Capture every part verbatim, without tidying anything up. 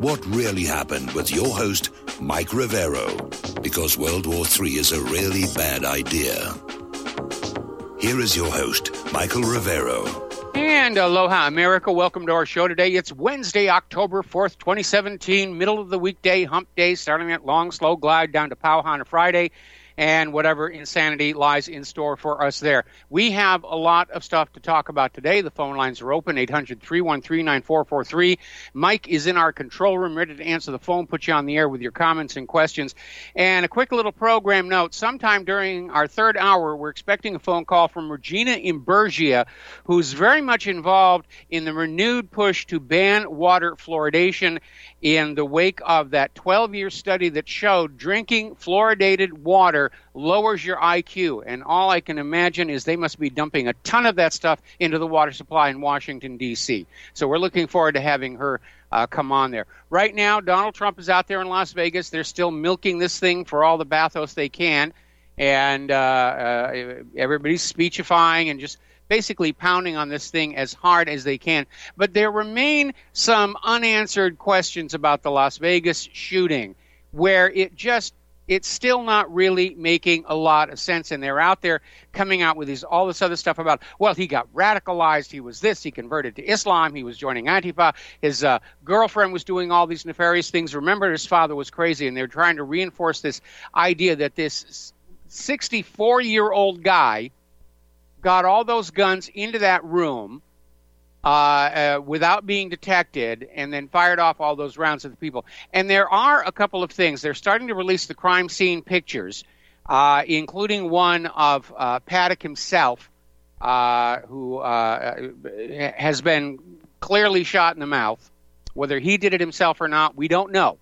what really happened with your host, Mike Rivero, because World War Three is a really bad idea. Here is your host, Michael Rivero. And aloha, America. Welcome to our show today. It's Wednesday, October fourth, twenty seventeen, middle of the weekday, hump day, starting at long, slow glide down to Pow on a Friday, and whatever insanity lies in store for us there. We have a lot of stuff to talk about today. The phone lines are open, eight hundred, three one three, nine four four three. Mike is in our control room, ready to answer the phone, put you on the air with your comments and questions. And a quick little program note, sometime during our third hour, we're expecting a phone call from Regina Imburgia, who's very much involved in the renewed push to ban water fluoridation in the wake of that twelve-year study that showed drinking fluoridated water lowers your I Q. And all I can imagine is they must be dumping a ton of that stuff into the water supply in Washington, D C. So we're looking forward to having her uh, come on there. Right now, Donald Trump is out there in Las Vegas. They're still milking this thing for all the bathos they can. And uh, uh, everybody's speechifying and just basically pounding on this thing as hard as they can. But there remain some unanswered questions about the Las Vegas shooting where it just, it's still not really making a lot of sense. And they're out there coming out with these, all this other stuff about, well, he got radicalized, he was this, he converted to Islam, he was joining Antifa, his uh, girlfriend was doing all these nefarious things. Remember, his father was crazy, and they're trying to reinforce this idea that this sixty-four-year-old guy got all those guns into that room uh, uh, without being detected and then fired off all those rounds at the people. And there are a couple of things. They're starting to release the crime scene pictures, uh, including one of uh, Paddock himself, uh, who uh, has been clearly shot in the mouth. Whether he did it himself or not, we don't know.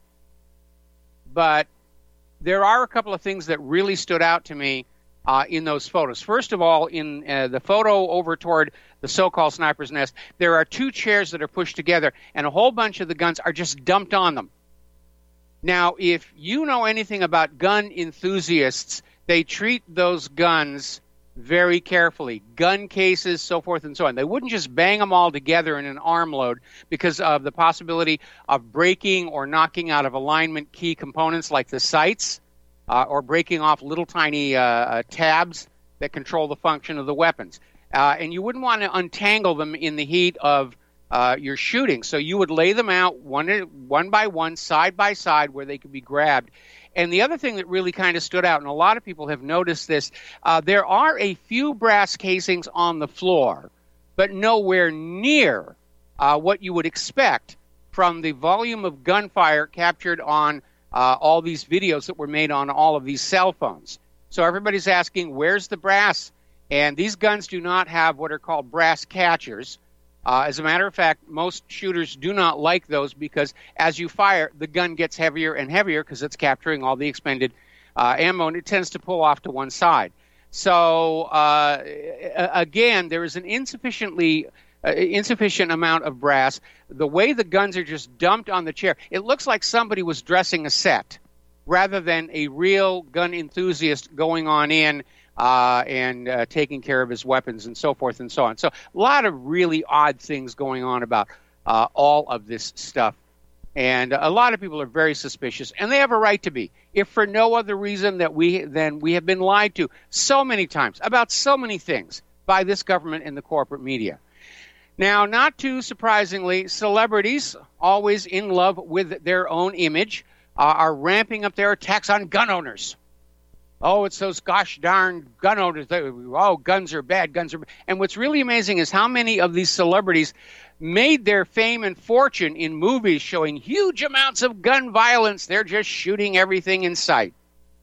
But there are a couple of things that really stood out to me Uh, in those photos. First of all, in uh, the photo over toward the so-called sniper's nest, there are two chairs that are pushed together, and a whole bunch of the guns are just dumped on them. Now, if you know anything about gun enthusiasts, they treat those guns very carefully. Gun cases, so forth and so on. They wouldn't just bang them all together in an arm load because of the possibility of breaking or knocking out of alignment key components like the sights, Uh, or breaking off little tiny uh, uh, tabs that control the function of the weapons. Uh, and you wouldn't want to untangle them in the heat of uh, your shooting. So you would lay them out one, one by one, side by side, where they could be grabbed. And the other thing that really kind of stood out, and a lot of people have noticed this, uh, there are a few brass casings on the floor, but nowhere near uh, what you would expect from the volume of gunfire captured on Uh, all these videos that were made on all of these cell phones. So everybody's asking, where's the brass? And these guns do not have what are called brass catchers. Uh, as a matter of fact, most shooters do not like those because as you fire, the gun gets heavier and heavier because it's capturing all the expended uh, ammo, and it tends to pull off to one side. So, uh, again, there is an insufficiently Uh, insufficient amount of brass. The way the guns are just dumped on the chair, it looks like somebody was dressing a set rather than a real gun enthusiast going on in uh, and uh, taking care of his weapons and so forth and so on. So a lot of really odd things going on about uh, all of this stuff. And a lot of people are very suspicious, and they have a right to be, if for no other reason that we then we have been lied to so many times about so many things by this government and the corporate media. Now, not too surprisingly, celebrities, always in love with their own image, uh, are ramping up their attacks on gun owners. Oh, it's those gosh darn gun owners. They, oh, guns are bad, guns are bad. And what's really amazing is how many of these celebrities made their fame and fortune in movies showing huge amounts of gun violence. They're just shooting everything in sight.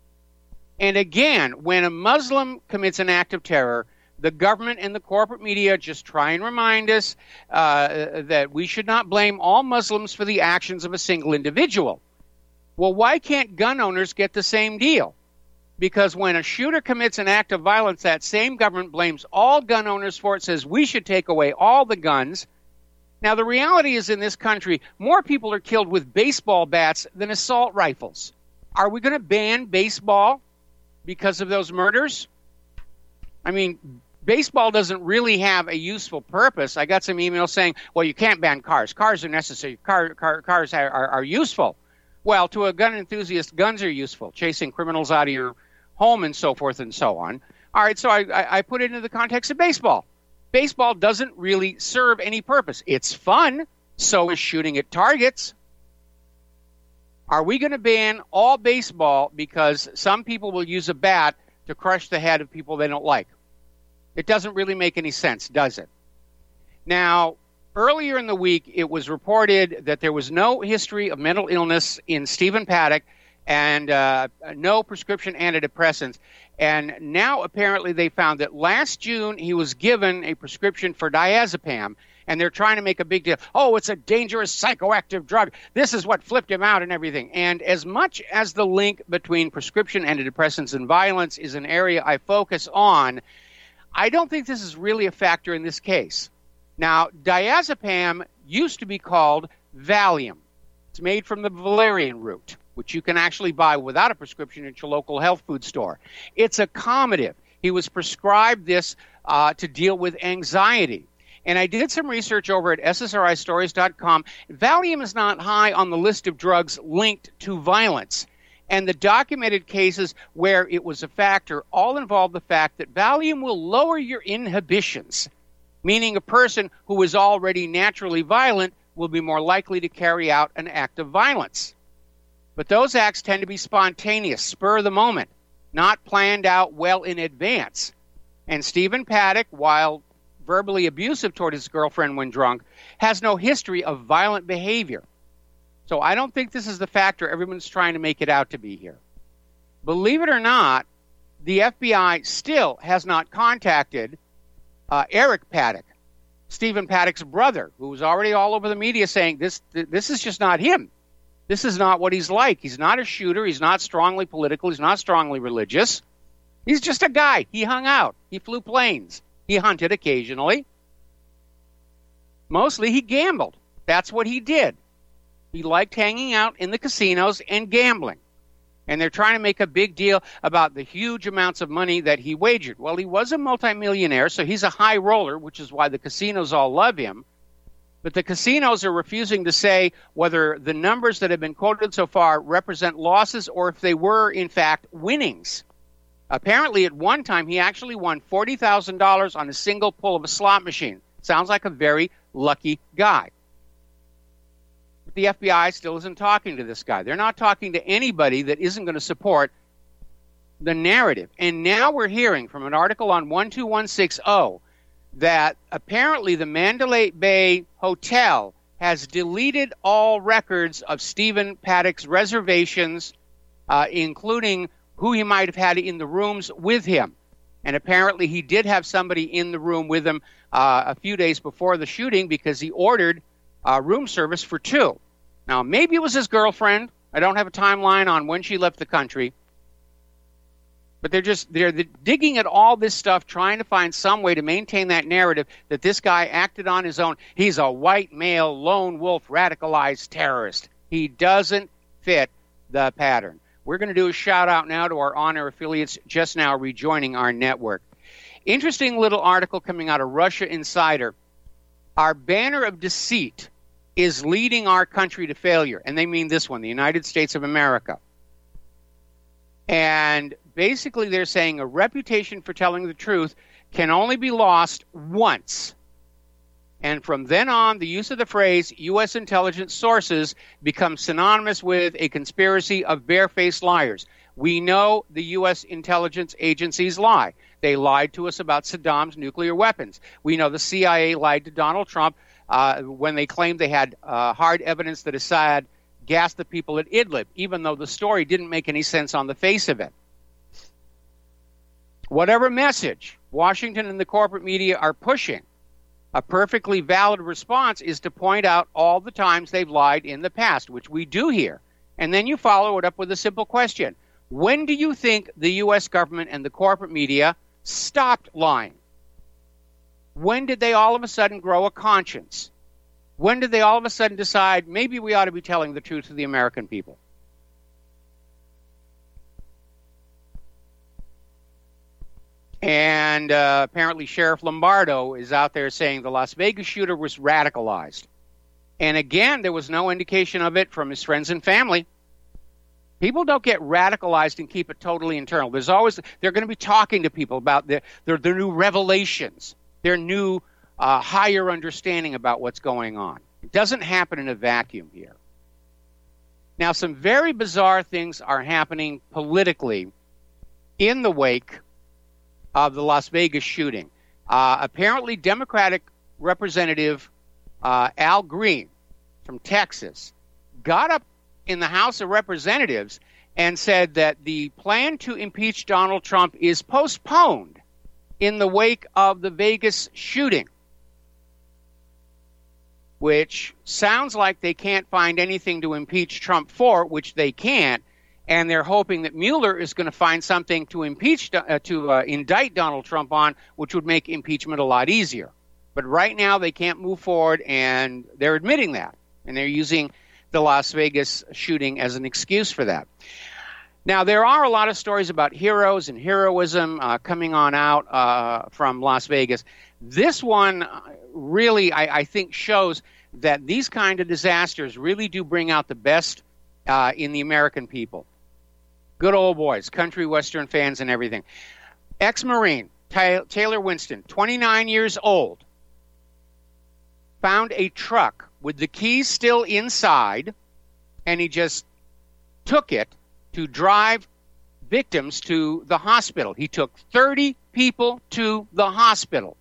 And again, when a Muslim commits an act of terror, the government and the corporate media just try and remind us uh, that we should not blame all Muslims for the actions of a single individual. Well, why can't gun owners get the same deal? Because when a shooter commits an act of violence, that same government blames all gun owners for it, says we should take away all the guns. Now, the reality is in this country, more people are killed with baseball bats than assault rifles. Are we going to ban baseball because of those murders? I mean, baseball doesn't really have a useful purpose. I got some emails saying, well, you can't ban cars. Cars are necessary. Car, car, cars are, are, are useful. Well, to a gun enthusiast, guns are useful, chasing criminals out of your home and so forth and so on. All right, so I, I, I put it into the context of baseball. Baseball doesn't really serve any purpose. It's fun. So is shooting at targets. Are we going to ban all baseball because some people will use a bat to crush the head of people they don't like? It doesn't really make any sense, does it? Now, earlier in the week, it was reported that there was no history of mental illness in Stephen Paddock and uh, no prescription antidepressants. And now apparently they found that last June he was given a prescription for diazepam, and they're trying to make a big deal. Oh, it's a dangerous psychoactive drug. This is what flipped him out and everything. And as much as the link between prescription antidepressants and violence is an area I focus on, I don't think this is really a factor in this case. Now, diazepam used to be called Valium. It's made from the valerian root, which you can actually buy without a prescription at your local health food store. It's a calmative. He was prescribed this uh, to deal with anxiety. And I did some research over at S S R I stories dot com. Valium is not high on the list of drugs linked to violence. And the documented cases where it was a factor all involve the fact that Valium will lower your inhibitions, meaning a person who is already naturally violent will be more likely to carry out an act of violence. But those acts tend to be spontaneous, spur of the moment, not planned out well in advance. And Stephen Paddock, while verbally abusive toward his girlfriend when drunk, has no history of violent behavior. So I don't think this is the factor everyone's trying to make it out to be here. Believe it or not, the F B I still has not contacted uh, Eric Paddock, Stephen Paddock's brother, who was already all over the media saying this, this is just not him. This is not what he's like. He's not a shooter. He's not strongly political. He's not strongly religious. He's just a guy. He hung out. He flew planes. He hunted occasionally. Mostly he gambled. That's what he did. He liked hanging out in the casinos and gambling. And they're trying to make a big deal about the huge amounts of money that he wagered. Well, he was a multimillionaire, so he's a high roller, which is why the casinos all love him. But the casinos are refusing to say whether the numbers that have been quoted so far represent losses or if they were, in fact, winnings. Apparently, at one time, he actually won forty thousand dollars on a single pull of a slot machine. Sounds like a very lucky guy. But the F B I still isn't talking to this guy. They're not talking to anybody that isn't going to support the narrative. And now we're hearing from an article on one two one six zero that apparently the Mandalay Bay Hotel has deleted all records of Stephen Paddock's reservations, uh, including who he might have had in the rooms with him. And apparently he did have somebody in the room with him uh, a few days before the shooting because he ordered uh, room service for two. Now, maybe it was his girlfriend. I don't have a timeline on when she left the country. But they're just they're digging at all this stuff, trying to find some way to maintain that narrative that this guy acted on his own. He's a white male, lone wolf, radicalized terrorist. He doesn't fit the pattern. We're going to do a shout-out now to our on-air affiliates just now rejoining our network. Interesting little article coming out of Russia Insider. Our banner of deceit is leading our country to failure. And they mean this one, the United States of America. And basically they're saying a reputation for telling the truth can only be lost once. And from then on, the use of the phrase U S intelligence sources becomes synonymous with a conspiracy of barefaced liars. We know the U S intelligence agencies lie. They lied to us about Saddam's nuclear weapons. We know the C I A lied to Donald Trump uh, when they claimed they had uh, hard evidence that Assad gassed the people at Idlib, even though the story didn't make any sense on the face of it. Whatever message Washington and the corporate media are pushing, a perfectly valid response is to point out all the times they've lied in the past, which we do here. And then you follow it up with a simple question. When do you think the U S government and the corporate media stopped lying? When did they all of a sudden grow a conscience? When did they all of a sudden decide maybe we ought to be telling the truth to the American people? And uh, apparently Sheriff Lombardo is out there saying the Las Vegas shooter was radicalized. And again, there was no indication of it from his friends and family. People don't get radicalized and keep it totally internal. There's always, they're going to be talking to people about their, their, their new revelations, their new uh, higher understanding about what's going on. It doesn't happen in a vacuum here. Now, some very bizarre things are happening politically in the wake of the Las Vegas shooting. Uh, apparently, Democratic Representative uh, Al Green from Texas got up in the House of Representatives and said that the plan to impeach Donald Trump is postponed in the wake of the Vegas shooting, which sounds like they can't find anything to impeach Trump for, which they can't, and they're hoping that Mueller is going to find something to impeach, uh, to uh, indict Donald Trump on, which would make impeachment a lot easier. But right now they can't move forward, and they're admitting that, and they're using the Las Vegas shooting as an excuse for that. Now, there are a lot of stories about heroes and heroism uh, coming on out uh, from Las Vegas. This one really, I, I think, shows that these kind of disasters really do bring out the best uh, in the American people. Good old boys, country western fans and everything. Ex-Marine Taylor Winston, twenty-nine years old, found a truck with the keys still inside, and he just took it to drive victims to the hospital. He took thirty people to the hospital.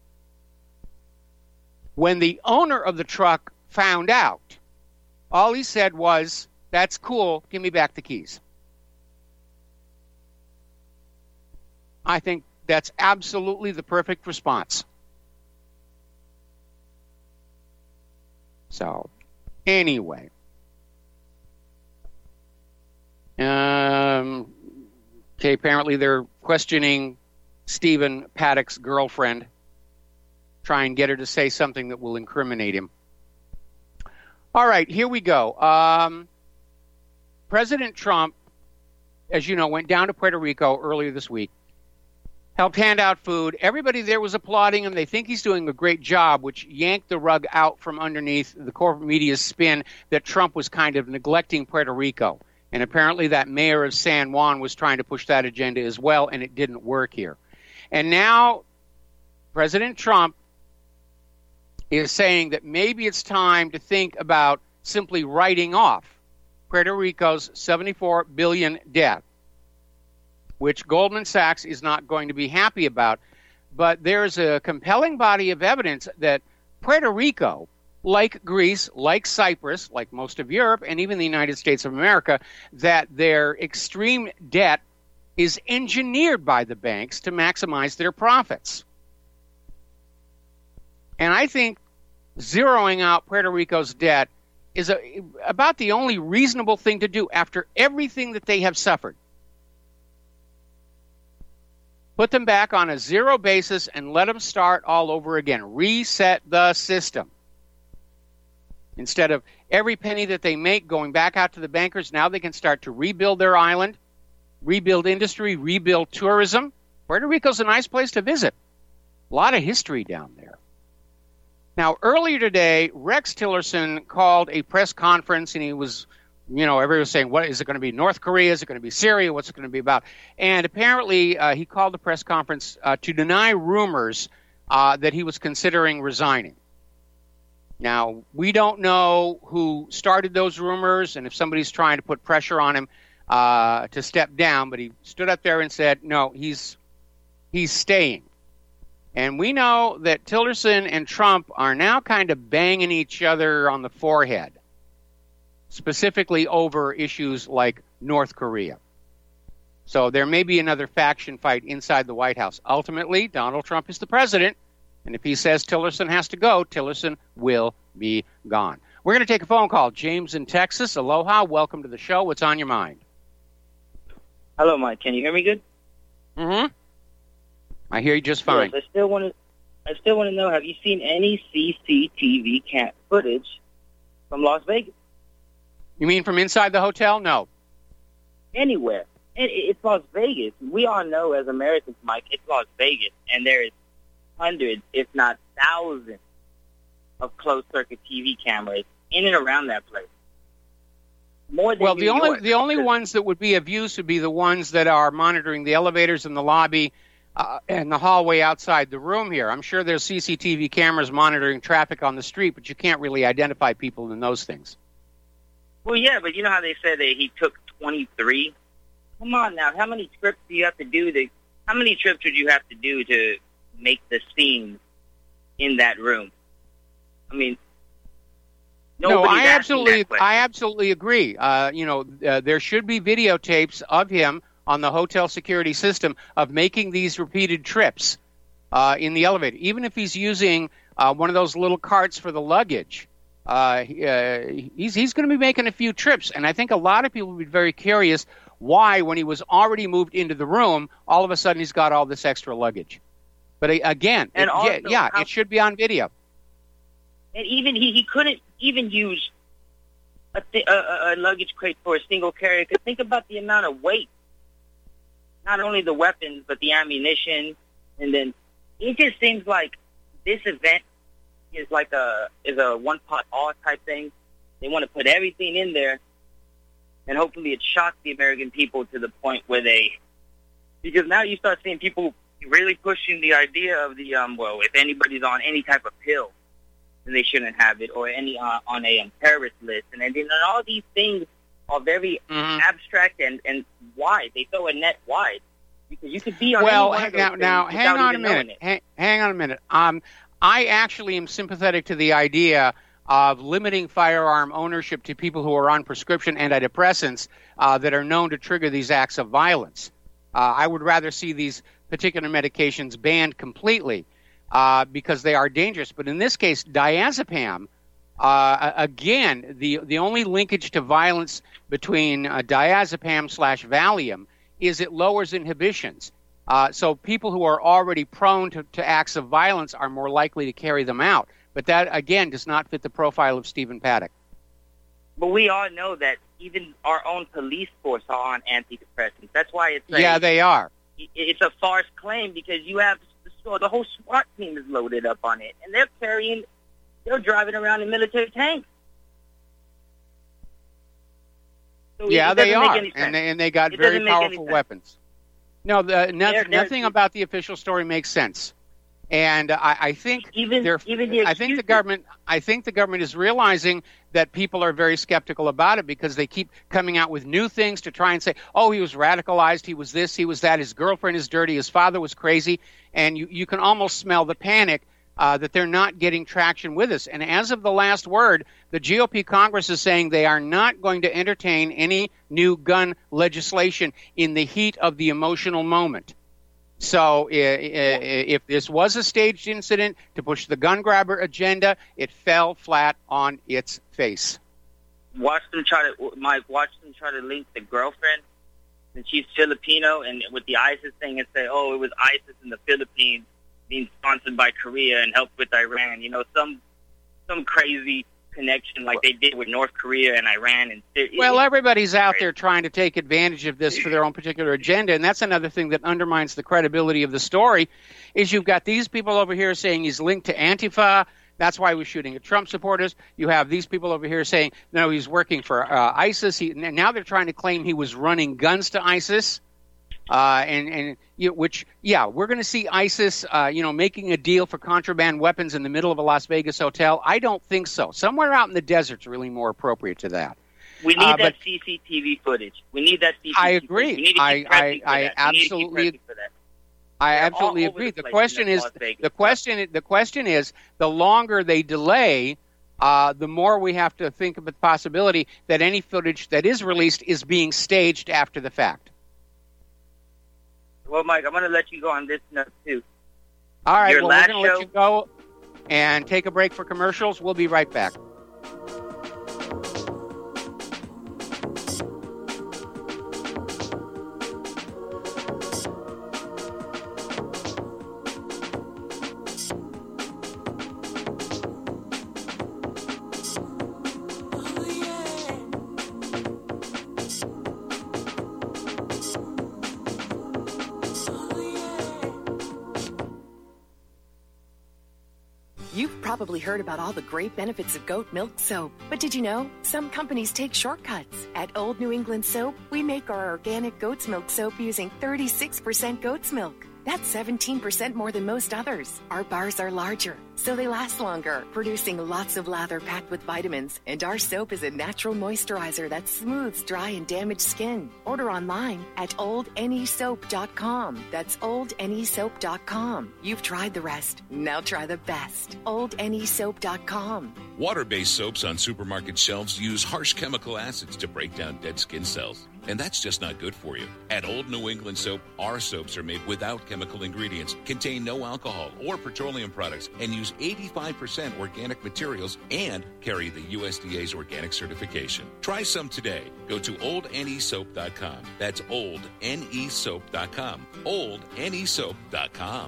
When the owner of the truck found out, all he said was, "That's cool, give me back the keys." I think that's absolutely the perfect response. So, anyway. Um, okay, apparently they're questioning Stephen Paddock's girlfriend, try and get her to say something that will incriminate him. All right, here we go. Um, President Trump, as you know, went down to Puerto Rico earlier this week, helped hand out food. Everybody there was applauding him. They think he's doing a great job, which yanked the rug out from underneath the corporate media's spin that Trump was kind of neglecting Puerto Rico. And apparently that mayor of San Juan was trying to push that agenda as well, and it didn't work here. And now President Trump is saying that maybe it's time to think about simply writing off Puerto Rico's seventy-four billion dollars debt, which Goldman Sachs is not going to be happy about. But there's a compelling body of evidence that Puerto Rico, like Greece, like Cyprus, like most of Europe, and even the United States of America, that their extreme debt is engineered by the banks to maximize their profits. And I think zeroing out Puerto Rico's debt is a, about the only reasonable thing to do after everything that they have suffered. Put them back on a zero basis and let them start all over again. Reset the system. Instead of every penny that they make going back out to the bankers, now they can start to rebuild their island, rebuild industry, rebuild tourism. Puerto Rico's a nice place to visit. A lot of history down there. Now, earlier today, Rex Tillerson called a press conference, and he was, you know, everyone was saying, what is it going to be, North Korea? Is it going to be Syria? What's it going to be about? And apparently uh, he called the press conference uh, to deny rumors uh, that he was considering resigning. Now, we don't know who started those rumors and if somebody's trying to put pressure on him uh, to step down, but he stood up there and said, no, he's he's staying. And we know that Tillerson and Trump are now kind of banging each other on the forehead, specifically over issues like North Korea. So there may be another faction fight inside the White House. Ultimately, Donald Trump is the president, and if he says Tillerson has to go, Tillerson will be gone. We're going to take a phone call. James in Texas. Aloha. Welcome to the show. What's on your mind? Hello, Mike. Can you hear me good? Mm-hmm. I hear you just fine. Yes, I still want to. I still want to know: have you seen any C C T V cam footage from Las Vegas? You mean from inside the hotel? No. Anywhere. it, it's Las Vegas. We all know as Americans, Mike, it's Las Vegas, and there is hundreds, if not thousands, of closed-circuit T V cameras in and around that place. More than well, New the only York. the only ones that would be of use would be the ones that are monitoring the elevators in the lobby uh, and the hallway outside the room here. I'm sure there's C C T V cameras monitoring traffic on the street, but you can't really identify people in those things. Well, yeah, but you know how they said that he took twenty-three? Come on now, how many trips do you have to do to, how many trips would you have to do to make the scene in that room? I mean, no, I asking absolutely, that question. I absolutely agree. Uh, you know, uh, there should be videotapes of him on the hotel security system of making these repeated trips uh, in the elevator, even if he's using uh, one of those little carts for the luggage. Uh, uh, he's he's going to be making a few trips, and I think a lot of people would be very curious why, when he was already moved into the room, all of a sudden he's got all this extra luggage. But uh, again, And it, also, yeah, yeah how- it should be on video. And even he, he couldn't even use a, th- a, a luggage crate for a single carrier. Because think about the amount of weight. Not only the weapons, but the ammunition. And then it just seems like this event is like a is a one-pot all type thing. They want to put everything in there. And hopefully it shocks the American people to the point where they... Because now you start seeing people really pushing the idea of the, um, well, if anybody's on any type of pill, then they shouldn't have it, or any uh, on a um, terrorist list. And then and all these things are very Mhm. abstract and, and wide. They throw a net wide. Because you could be on Well, any one of those now, things now without hang on a even knowing minute. it. Hang, hang on a minute. Um, I actually am sympathetic to the idea of limiting firearm ownership to people who are on prescription antidepressants uh, that are known to trigger these acts of violence. Uh, I would rather see these particular medications banned completely uh, because they are dangerous. But in this case, diazepam, uh, again, the the only linkage to violence between uh, diazepam slash Valium is it lowers inhibitions. Uh, so people who are already prone to, to acts of violence are more likely to carry them out. But that, again, does not fit the profile of Stephen Paddock. But we all know that even our own police force are on antidepressants. That's why it's like, Yeah, they are. it's a farce claim, because you have so the whole SWAT team is loaded up on it, and they're carrying, they're driving around in military tanks. So Yeah, it they doesn't make are, any sense. and they, and they got It very doesn't make any powerful sense. weapons. No, the, no They're- they're- nothing about the official story makes sense, and I, I think Even- they're, even the I think the excuses. government, I think the government is realizing that people are very skeptical about it because they keep coming out with new things to try and say, oh, he was radicalized, he was this, he was that, his girlfriend is dirty, his father was crazy, and you, you can almost smell the panic uh, that they're not getting traction with us. And as of the last word, the G O P Congress is saying they are not going to entertain any new gun legislation in the heat of the emotional moment. So uh, if this was a staged incident to push the gun grabber agenda, it fell flat on its face. Watch them try to, Mike, watch them try to link the girlfriend, and she's Filipino, and with the ISIS thing, and say, oh, it was ISIS in the Philippines being sponsored by Korea and helped with Iran. You know, some some crazy connection like they did with North Korea and Iran. And Well, everybody's out there trying to take advantage of this for their own particular agenda, and that's another thing that undermines the credibility of the story, is you've got these people over here saying he's linked to Antifa, that's why we're shooting at Trump supporters. You have these people over here saying, no, he's working for uh, ISIS. He, now they're trying to claim he was running guns to ISIS. Uh, and, and you know, which, yeah, we're going to see ISIS, uh, you know, making a deal for contraband weapons in the middle of a Las Vegas hotel. I don't think so. Somewhere out in the desert's really more appropriate to that. We need Uh, that but- C C T V footage. We need that C C T V I footage. agree. We need to keep I- pressing I- for I that. We need to keep absolutely- pressing for that. I They're absolutely all over agree. the The place question in that is, Las Vegas the stuff. question, the question is, the longer they delay, uh, the more we have to think of the possibility that any footage that is released is being staged after the fact. Well, Mike, I'm going to let you go on this note, too. All right, Your well, we're last going to let show- you go and take a break for commercials. We'll be right back. You've probably heard about all the great benefits of goat milk soap, but did you know some companies take shortcuts? At Old New England Soap, we make our organic goat's milk soap using thirty-six percent goat's milk. That's seventeen percent more than most others. Our bars are larger, so they last longer, producing lots of lather packed with vitamins. And our soap is a natural moisturizer that smooths dry and damaged skin. Order online at old n e soap dot com. That's old n e soap dot com. You've tried the rest. Now try the best. old n e soap dot com. Water-based soaps on supermarket shelves use harsh chemical acids to break down dead skin cells. And that's just not good for you. At Old New England Soap, our soaps are made without chemical ingredients, contain no alcohol or petroleum products, and use eighty-five percent organic materials and carry the U S D A's organic certification. Try some today. Go to old n e soap dot com. That's old n e soap dot com. old n e soap dot com.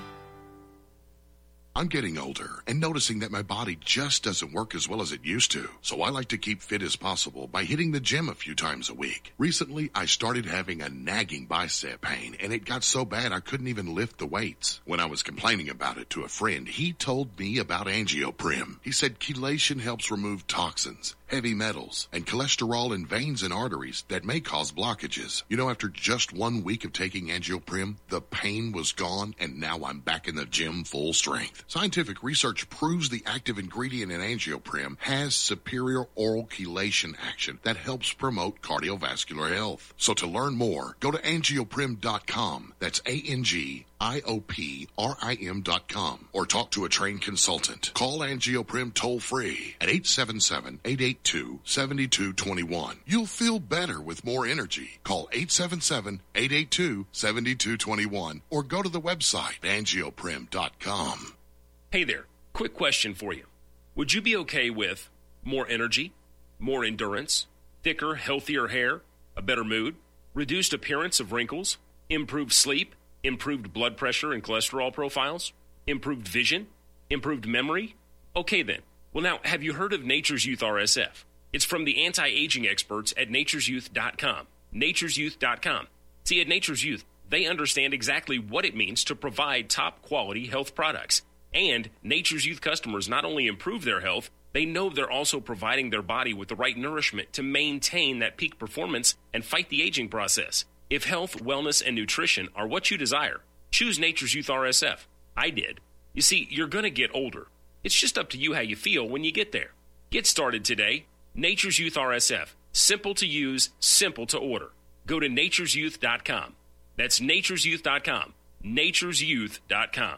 I'm getting older and noticing that my body just doesn't work as well as it used to. So I like to keep fit as possible by hitting the gym a few times a week. Recently, I started having a nagging bicep pain, and it got so bad I couldn't even lift the weights. When I was complaining about it to a friend, he told me about Angioprim. He said chelation helps remove toxins, heavy metals, and cholesterol in veins and arteries that may cause blockages. You know, after just one week of taking Angioprim, the pain was gone, and now I'm back in the gym full strength. Scientific research proves the active ingredient in Angioprim has superior oral chelation action that helps promote cardiovascular health. So to learn more, go to angioprim dot com. That's A N G I O P R I M dot com, or talk to a trained consultant. Call Angioprim toll-free at eight seven seven, eight eight two, seven two two one. You'll feel better with more energy. Call eight seven seven, eight eight two, seven two two one or go to the website angioprim dot com. Hey there, quick question for you. Would you be okay with more energy, more endurance, thicker, healthier hair, a better mood, reduced appearance of wrinkles, improved sleep, improved blood pressure and cholesterol profiles, improved vision, improved memory? Okay then. Well now, have you heard of Nature's Youth R S F? It's from the anti-aging experts at natures youth dot com. natures youth dot com. See, at Nature's Youth, they understand exactly what it means to provide top-quality health products. And Nature's Youth customers not only improve their health, they know they're also providing their body with the right nourishment to maintain that peak performance and fight the aging process. If health, wellness, and nutrition are what you desire, choose Nature's Youth R S F. I did. You see, you're going to get older. It's just up to you how you feel when you get there. Get started today. Nature's Youth R S F. Simple to use, simple to order. Go to natures youth dot com. That's natures youth dot com. natures youth dot com.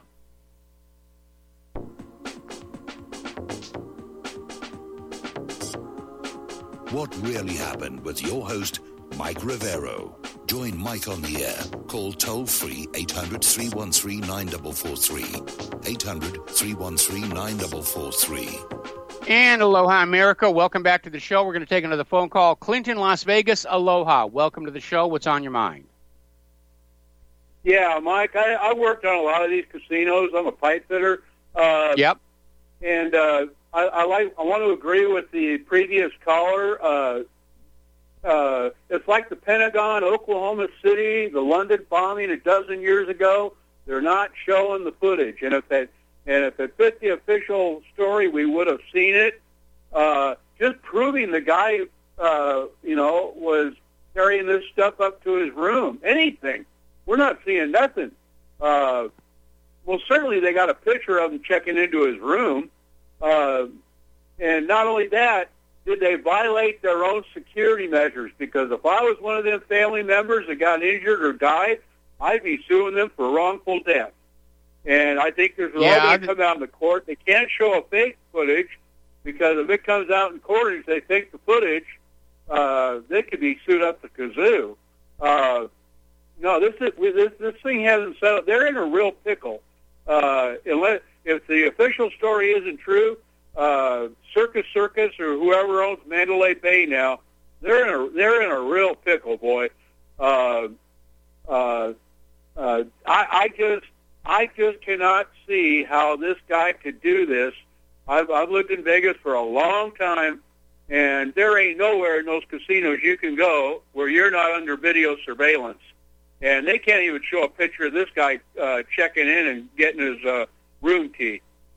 What really happened with your host, Mike Rivero. Join Mike on the air. Call toll-free eight hundred, three one three, nine four four three. eight hundred, three one three, nine four four three. And aloha, America. Welcome back to the show. We're going to take another phone call. Clinton, Las Vegas, aloha. Welcome to the show. What's on your mind? Yeah, Mike, I, I worked on a lot of these casinos. I'm a pipe fitter. Uh, yep. And uh, I, I like. I want to agree with the previous caller. Uh, uh, it's like the Pentagon, Oklahoma City, the London bombing a dozen years ago. They're not showing the footage, and if it and if it fit the official story, we would have seen it. Uh, just proving the guy, uh, you know, was carrying this stuff up to his room. Anything. We're not seeing nothing. Uh, well, certainly they got a picture of him checking into his room. Uh, and not only that, did they violate their own security measures? Because if I was one of them family members that got injured or died, I'd be suing them for wrongful death. And I think there's yeah, all going to come out in the court. They can't show a fake footage because if it comes out in court and they fake the footage, uh, they could be sued up the kazoo. Uh, no, this is this this thing hasn't settled. They're in a real pickle. Uh, unless if the official story isn't true, uh, Circus Circus or whoever owns Mandalay Bay now, they're in a they're in a real pickle, boy. Uh, uh, uh, I, I just I just cannot see how this guy could do this. I've I've lived in Vegas for a long time, and there ain't nowhere in those casinos you can go where you're not under video surveillance. And they can't even show a picture of this guy uh, checking in and getting his uh, room key.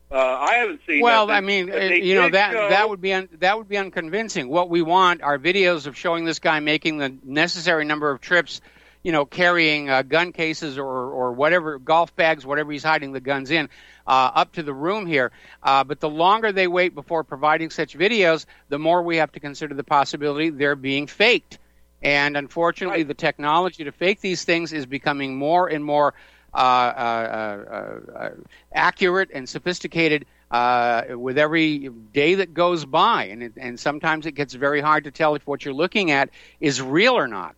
Uh, I haven't seen. Well, nothing, I mean, but uh, they you know did that show- that would be un, that would be unconvincing. What we want are videos of showing this guy making the necessary number of trips, you know, carrying uh, gun cases or or whatever, golf bags, whatever he's hiding the guns in, uh, up to the room here. Uh, but the longer they wait before providing such videos, the more we have to consider the possibility they're being faked. And unfortunately, Right. the technology to fake these things is becoming more and more uh, uh, uh, uh, accurate and sophisticated uh, with every day that goes by. And, it, and sometimes it gets very hard to tell if what you're looking at is real or not.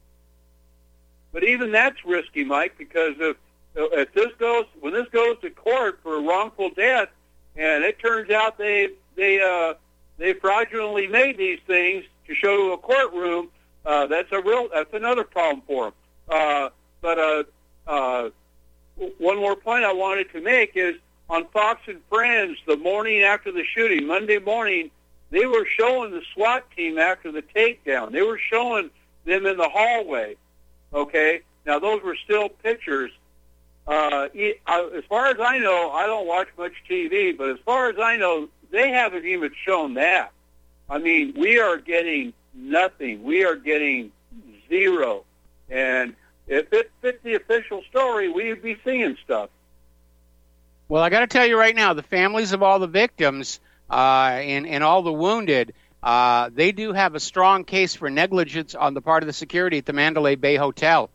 But even that's risky, Mike, because if, if this goes when this goes to court for a wrongful death, and it turns out they they uh, they fraudulently made these things to show to a courtroom, uh, that's a real that's another problem for them. Uh, but uh, uh, one more point I wanted to make is on Fox and Friends the morning after the shooting, Monday morning, they were showing the SWAT team after the takedown. They were showing them in the hallway. Okay, now those were still pictures. Uh, as far as I know, I don't watch much T V, but as far as I know, they haven't even shown that. I mean, we are getting nothing. We are getting zero. And if it fit the official story, we'd be seeing stuff. Well, I got to tell you right now, the families of all the victims uh, and, and all the wounded, uh, they do have a strong case for negligence on the part of the security at the Mandalay Bay Hotel.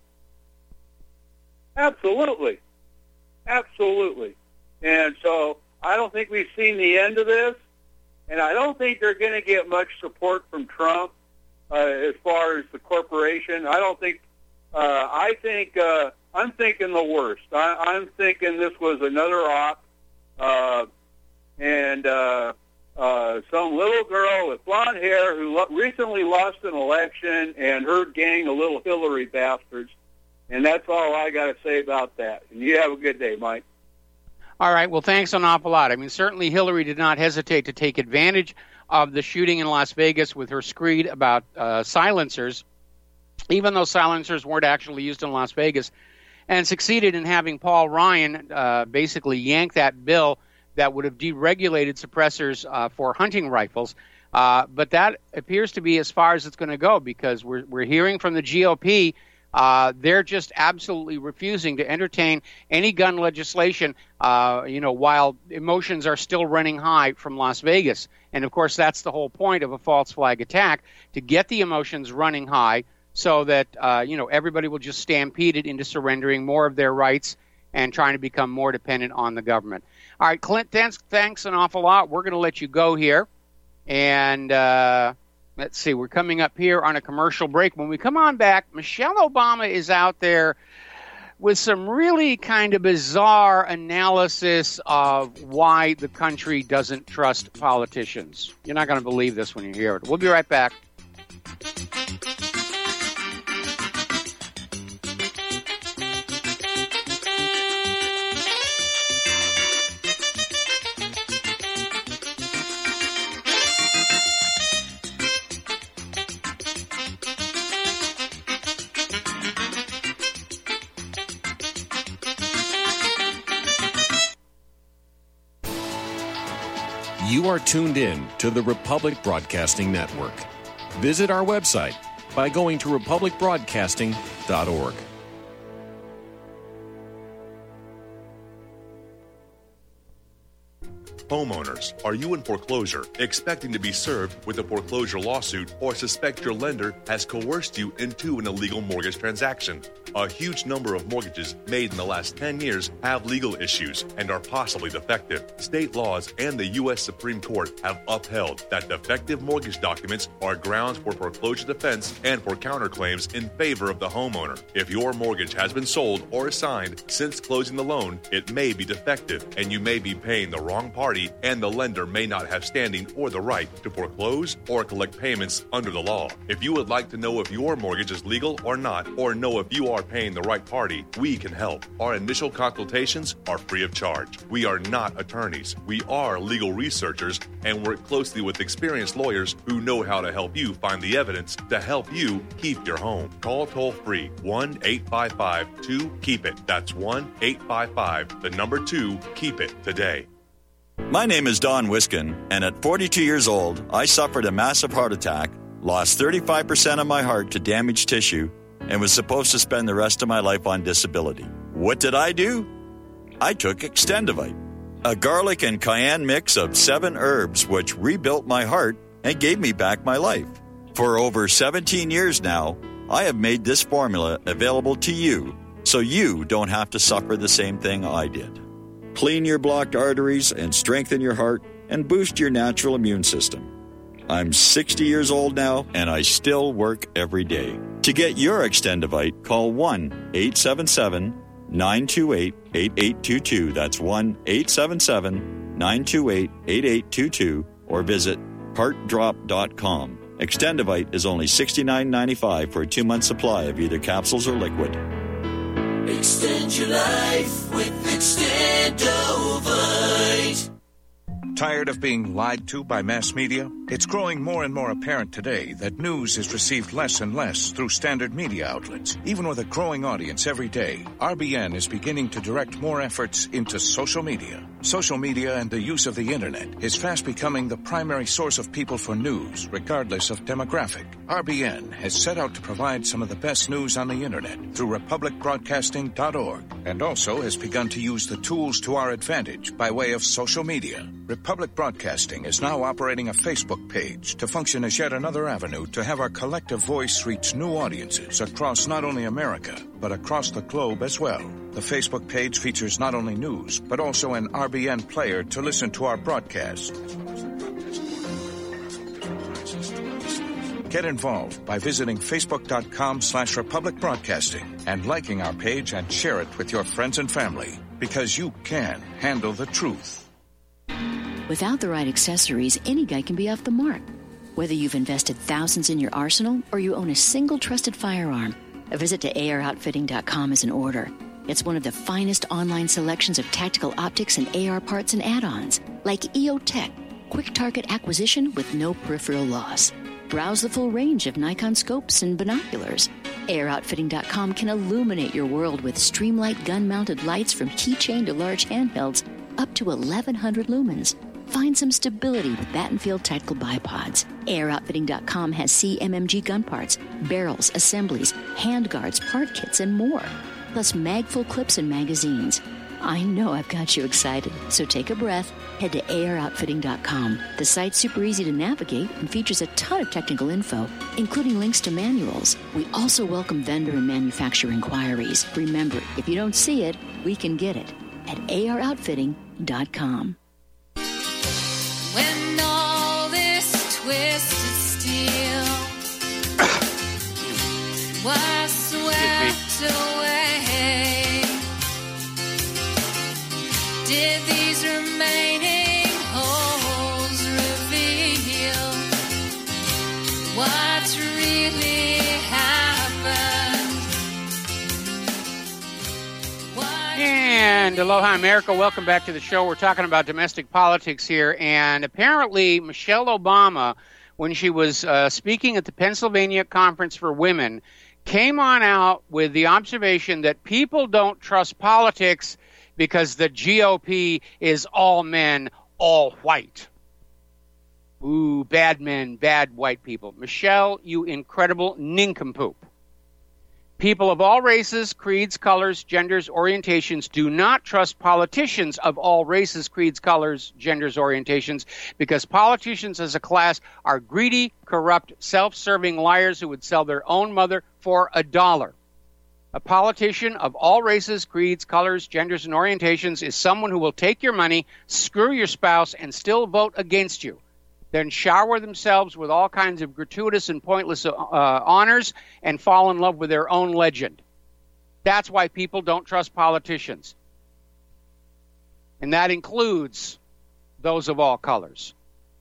Absolutely. Absolutely. And so I don't think we've seen the end of this, and I don't think they're going to get much support from Trump uh, as far as the corporation. I don't think, uh, I think, uh, I'm thinking the worst. I, I'm thinking this was another op, uh, and uh, uh, some little girl with blonde hair who lo- recently lost an election and her gang of little Hillary bastards. And that's all I got to say about that. And you have a good day, Mike. All right. Well, thanks an awful lot. I mean, certainly Hillary did not hesitate to take advantage of the shooting in Las Vegas with her screed about uh, silencers, even though silencers weren't actually used in Las Vegas, and succeeded in having Paul Ryan uh, basically yank that bill that would have deregulated suppressors uh, for hunting rifles. Uh, but that appears to be as far as it's going to go, because we're we're hearing from the G O P uh, they're just absolutely refusing to entertain any gun legislation, uh, you know, while emotions are still running high from Las Vegas. And, of course, that's the whole point of a false flag attack, to get the emotions running high so that, uh, you know, everybody will just stampede it into surrendering more of their rights and trying to become more dependent on the government. All right, Clint, thanks, thanks an awful lot. We're going to let you go here. And uh, let's see, we're coming up here on a commercial break. When we come on back, Michelle Obama is out there with some really kind of bizarre analysis of why the country doesn't trust politicians. You're not going to believe this when you hear it. We'll be right back. You are tuned in to the Republic Broadcasting Network. Visit our website by going to republic broadcasting dot org. Homeowners, are you in foreclosure, expecting to be served with a foreclosure lawsuit, or suspect your lender has coerced you into an illegal mortgage transaction? A huge number of mortgages made in the last ten years have legal issues and are possibly defective. State laws and the U S Supreme Court have upheld that defective mortgage documents are grounds for foreclosure defense and for counterclaims in favor of the homeowner. If your mortgage has been sold or assigned since closing the loan, it may be defective and you may be paying the wrong party, and the lender may not have standing or the right to foreclose or collect payments under the law. If you would like to know if your mortgage is legal or not, or know if you are paying the right party, we can help. Our initial consultations are free of charge. We are not attorneys. We are legal researchers and work closely with experienced lawyers who know how to help you find the evidence to help you keep your home. Call toll-free one eight five five two keep it. That's one eight five five, the number two, keep it today. My name is Don Wiskin, and at forty-two years old, I suffered a massive heart attack, lost thirty-five percent of my heart to damaged tissue, and was supposed to spend the rest of my life on disability. What did I do? I took Extendivite, a garlic and cayenne mix of seven herbs which rebuilt my heart and gave me back my life. For over seventeen years now, I have made this formula available to you so you don't have to suffer the same thing I did. Clean your blocked arteries and strengthen your heart and boost your natural immune system. I'm sixty years old now, and I still work every day. To get your Extendivite, call one eight seven seven, nine two eight, eight eight two two. That's one eight seven seven, nine two eight, eight eight two two, or visit heart drop dot com. Extendivite is only sixty-nine ninety-five for a two-month supply of either capsules or liquid. Extend your life with Extendovite. Tired of being lied to by mass media? It's growing more and more apparent today that news is received less and less through standard media outlets. Even with a growing audience every day, R B N is beginning to direct more efforts into social media. Social media and the use of the internet is fast becoming the primary source of people for news, regardless of demographic. R B N has set out to provide some of the best news on the internet through republic broadcasting dot org, and also has begun to use the tools to our advantage by way of social media. Republic Broadcasting is now operating a Facebook page to function as yet another avenue to have our collective voice reach new audiences across not only America, but across the globe as well. The Facebook page features not only news, but also an R B N player to listen to our broadcast. Get involved by visiting facebook.com slash Republic Broadcasting and liking our page and share it with your friends and family, because you can handle the truth. Without the right accessories, any guy can be off the mark. Whether you've invested thousands in your arsenal or you own a single trusted firearm, a visit to A R outfitting dot com is in order. It's one of the finest online selections of tactical optics and A R parts and add-ons, like E O Tech, quick target acquisition with no peripheral loss. Browse the full range of Nikon scopes and binoculars. A R outfitting dot com can illuminate your world with Streamlight gun-mounted lights from keychain to large handhelds up to eleven hundred lumens. Find some stability with Battenfield Tactical Bipods. A R outfitting dot com has C M M G gun parts, barrels, assemblies, handguards, part kits, and more. Plus mag-full clips and magazines. I know I've got you excited, so take a breath. Head to A R outfitting dot com. The site's super easy to navigate and features a ton of technical info, including links to manuals. We also welcome vendor and manufacturer inquiries. Remember, if you don't see it, we can get it at A R outfitting dot com. When all this twisted steel was swept away, did these remaining holes reveal what's really happened? And aloha, America. Welcome back to the show. We're talking about domestic politics here. And apparently, Michelle Obama, when she was uh, speaking at the Pennsylvania Conference for Women, came on out with the observation that people don't trust politics because the G O P is all men, all white. Ooh, bad men, bad white people. Michelle, you incredible nincompoop. People of all races, creeds, colors, genders, orientations do not trust politicians of all races, creeds, colors, genders, orientations, because politicians as a class are greedy, corrupt, self-serving liars who would sell their own mother for a dollar. A politician of all races, creeds, colors, genders, and orientations is someone who will take your money, screw your spouse, and still vote against you, then shower themselves with all kinds of gratuitous and pointless uh, honors and fall in love with their own legend. That's why people don't trust politicians. And that includes those of all colors.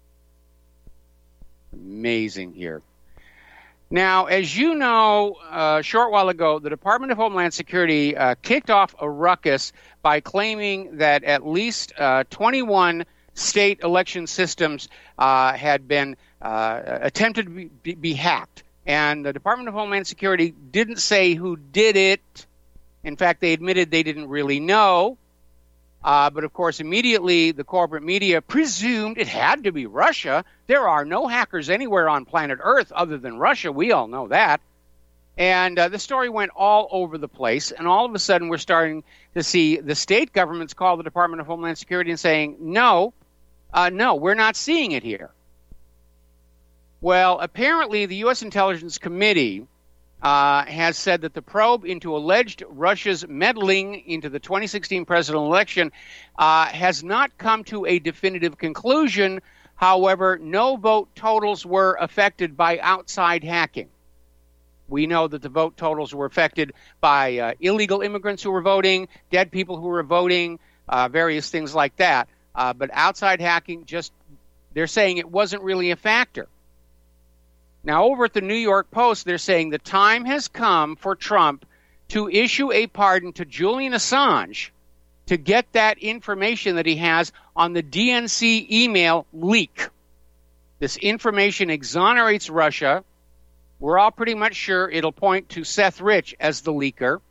Amazing here. Now, as you know, uh, a short while ago, the Department of Homeland Security uh, kicked off a ruckus by claiming that at least uh, twenty-one state election systems uh, had been uh, attempted to be, be, be hacked. And the Department of Homeland Security didn't say who did it. In fact, they admitted they didn't really know. Uh, but, of course, immediately the corporate media presumed it had to be Russia. There are no hackers anywhere on planet Earth other than Russia. We all know that. And uh, the story went all over the place. And all of a sudden, we're starting to see the state governments call the Department of Homeland Security and saying, no, uh, no, we're not seeing it here. Well, apparently, the U S Intelligence Committee Uh, has said that the probe into alleged Russia's meddling into the twenty sixteen presidential election uh, has not come to a definitive conclusion. However, no vote totals were affected by outside hacking. We know that the vote totals were affected by uh, illegal immigrants who were voting, dead people who were voting, uh, various things like that. Uh, but outside hacking, just they're saying it wasn't really a factor. Now, over at the New York Post, they're saying the time has come for Trump to issue a pardon to Julian Assange to get that information that he has on the D N C email leak. This information exonerates Russia. We're all pretty much sure it'll point to Seth Rich as the leaker.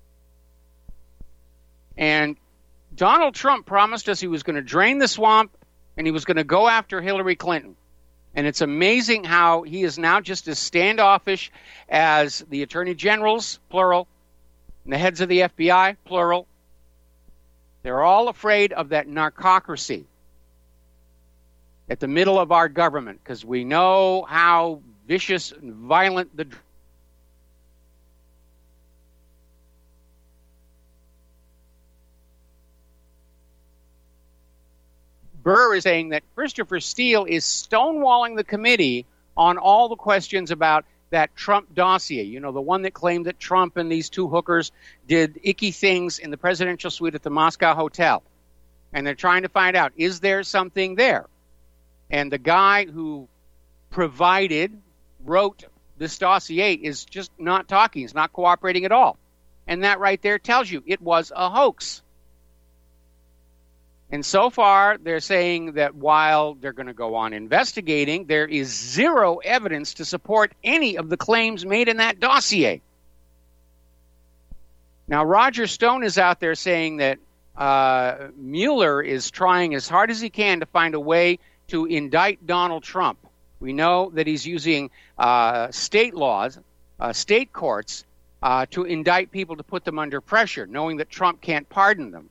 And Donald Trump promised us he was going to drain the swamp and he was going to go after Hillary Clinton. And it's amazing how he is now just as standoffish as the attorney generals, plural, and the heads of the F B I, plural. They're all afraid of that narcocracy at the middle of our government because we know how vicious and violent the Burr is saying that Christopher Steele is stonewalling the committee on all the questions about that Trump dossier. You know, the one that claimed that Trump and these two hookers did icky things in the presidential suite at the Moscow Hotel. And they're trying to find out, is there something there? And the guy who provided, wrote this dossier is just not talking. He's not cooperating at all. And that right there tells you it was a hoax. And so far, they're saying that while they're going to go on investigating, there is zero evidence to support any of the claims made in that dossier. Now, Roger Stone is out there saying that uh, Mueller is trying as hard as he can to find a way to indict Donald Trump. We know that he's using uh, state laws, uh, state courts, uh, to indict people to put them under pressure, knowing that Trump can't pardon them.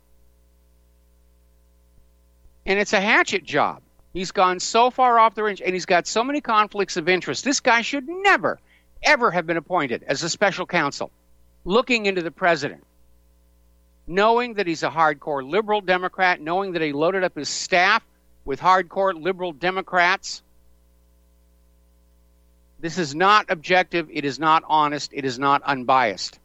And it's a hatchet job. He's gone so far off the range, and he's got so many conflicts of interest. This guy should never, ever have been appointed as a special counsel, looking into the president, knowing that he's a hardcore liberal Democrat, knowing that he loaded up his staff with hardcore liberal Democrats. This is not objective. It is not honest. It is not unbiased.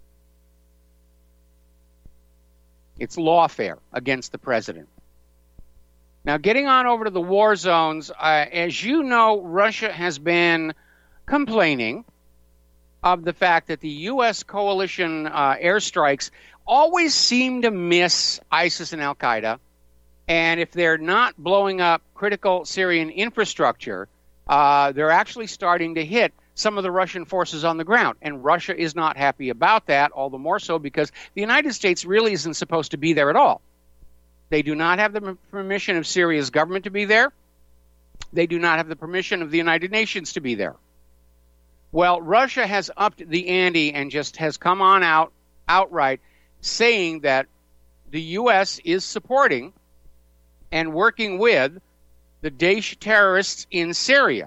It's lawfare against the president. Now, getting on over to the war zones, uh, as you know, Russia has been complaining of the fact that the U S coalition uh, airstrikes always seem to miss ISIS and Al-Qaeda. And if they're not blowing up critical Syrian infrastructure, uh, they're actually starting to hit some of the Russian forces on the ground. And Russia is not happy about that, all the more so because the United States really isn't supposed to be there at all. They do not have the permission of Syria's government to be there. They do not have the permission of the United Nations to be there. Well, Russia has upped the ante and just has come on out outright saying that the U S is supporting and working with the Daesh terrorists in Syria.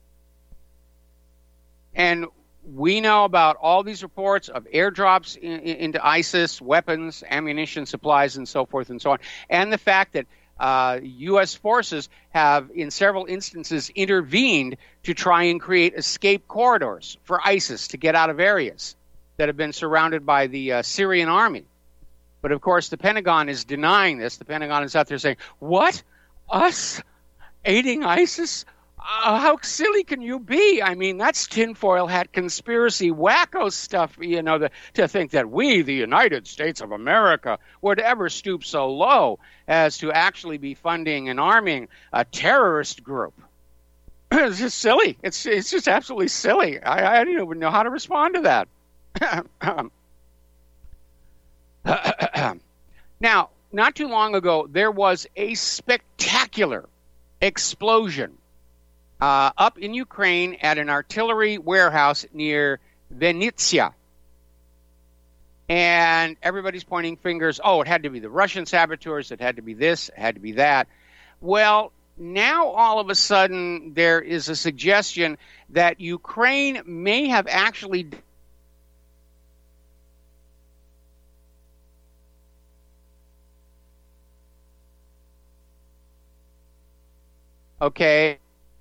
And we know about all these reports of airdrops in, in, into ISIS, weapons, ammunition, supplies, and so forth and so on. And the fact that uh, U S forces have, in several instances, intervened to try and create escape corridors for ISIS to get out of areas that have been surrounded by the uh, Syrian army. But, of course, the Pentagon is denying this. The Pentagon is out there saying, what? Us aiding ISIS? Uh, how silly can you be? I mean, that's tinfoil hat conspiracy wacko stuff, you know, the, to think that we, the United States of America, would ever stoop so low as to actually be funding and arming a terrorist group. It's just silly. It's it's just absolutely silly. I, I don't even know how to respond to that. Now, not too long ago, there was a spectacular explosion uh, up in Ukraine at an artillery warehouse near Vinnytsia. And everybody's pointing fingers. Oh, it had to be the Russian saboteurs. It had to be this. It had to be that. Well, now all of a sudden there is a suggestion that Ukraine may have actually okay.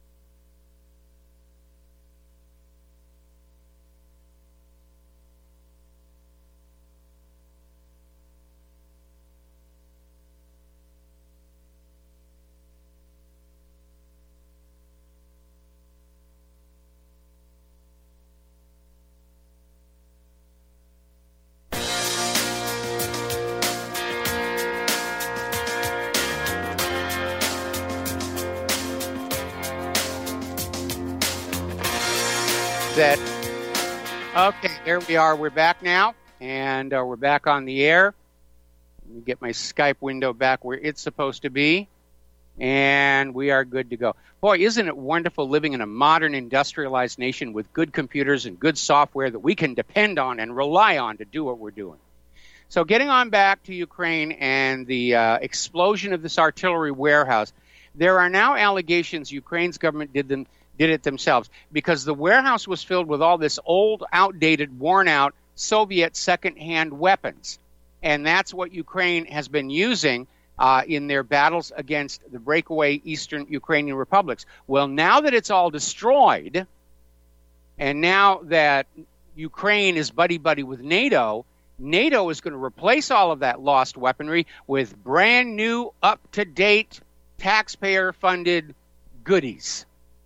That okay, there we are. We're back now, and uh, we're back on the air. Let me get my Skype window back where it's supposed to be, and we are good to go. Boy, isn't it wonderful living in a modern, industrialized nation with good computers and good software that we can depend on and rely on to do what we're doing. So getting on back to Ukraine and the uh, explosion of this artillery warehouse, there are now allegations Ukraine's government did them. did it themselves, because the warehouse was filled with all this old, outdated, worn-out Soviet second-hand weapons. And that's what Ukraine has been using uh, in their battles against the breakaway eastern Ukrainian republics. Well, now that it's all destroyed, and now that Ukraine is buddy-buddy with NATO, NATO is going to replace all of that lost weaponry with brand-new, up-to-date, taxpayer-funded goodies.